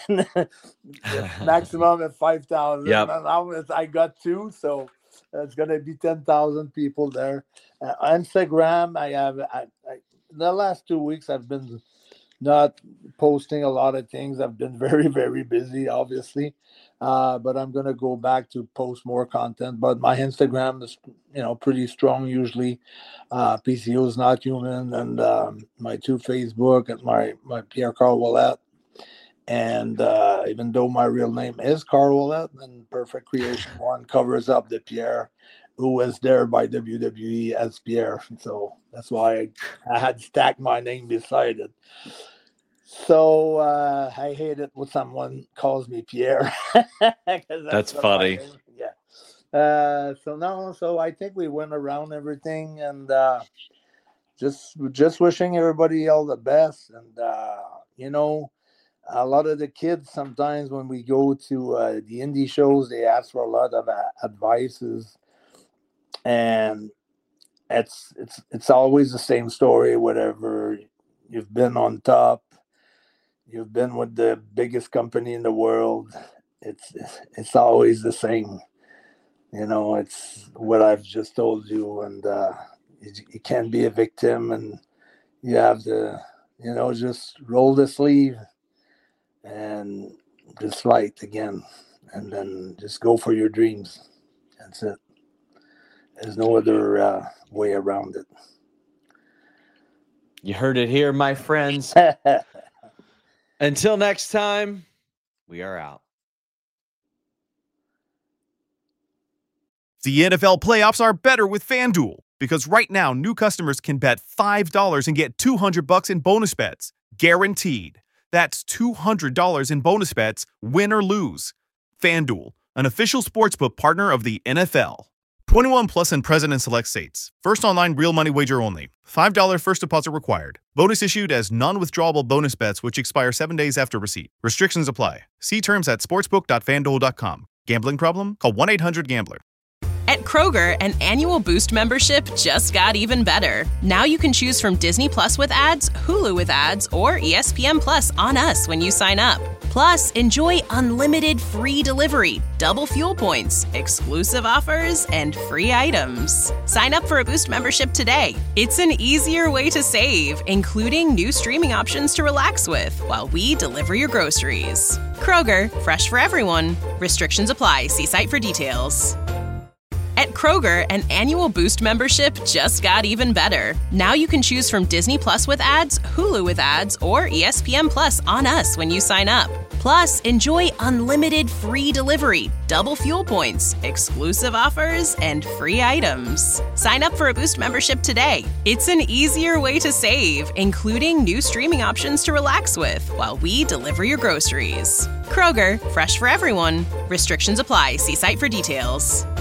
maximum at five thousand. Yep. And now it's, I got two, so it's gonna be ten thousand people there. Uh, Instagram, I have. I, I, the last two weeks, I've been not posting a lot of things. I've been very, very busy, obviously. Uh, but I'm going to go back to post more content. But my Instagram is, you know, pretty strong usually. Uh, P C O is not human. And um, my two Facebook and my, my Pierre Carl Ouellet. And uh, even though my real name is Carl Ouellet, and Perfect Creation One covers up the Pierre who was there by W W E as Pierre. So that's why I, I had stacked my name beside it. So uh, I hate it when someone calls me Pierre. that's That's funny. Yeah. Uh, so no, so I think we went around everything, and uh, just just wishing everybody all the best. And uh, you know, a lot of the kids sometimes when we go to uh, the indie shows, they ask for a lot of uh, advices, and it's it's it's always the same story. Whatever, you've been on top. You've been with the biggest company in the world. It's it's always the same. You know, it's what I've just told you, and uh, you, you can't be a victim, and you have to, you know, just roll the sleeve and just fight again, and then just go for your dreams. That's it. There's no other uh, way around it. You heard it here, my friends. Until next time, we are out. The N F L playoffs are better with FanDuel because right now new customers can bet five dollars and get two hundred bucks in bonus bets, guaranteed. That's two hundred dollars in bonus bets, win or lose. FanDuel, an official sportsbook partner of the N F L. twenty-one plus and present in select states. First online real money wager only. five dollars first deposit required. Bonus issued as non-withdrawable bonus bets which expire seven days after receipt. Restrictions apply. See terms at sportsbook dot fanduel dot com. Gambling problem? Call one eight hundred gambler. At Kroger, an annual Boost membership just got even better. Now you can choose from Disney Plus with ads, Hulu with ads, or E S P N Plus on us when you sign up. Plus, enjoy unlimited free delivery, double fuel points, exclusive offers, and free items. Sign up for a Boost membership today. It's an easier way to save, including new streaming options to relax with while we deliver your groceries. Kroger, fresh for everyone. Restrictions apply. See site for details. At Kroger, an annual Boost membership just got even better. Now you can choose from Disney Plus with ads, Hulu with ads, or E S P N Plus on us when you sign up. Plus, enjoy unlimited free delivery, double fuel points, exclusive offers, and free items. Sign up for a Boost membership today. It's an easier way to save, including new streaming options to relax with while we deliver your groceries. Kroger, fresh for everyone. Restrictions apply. See site for details.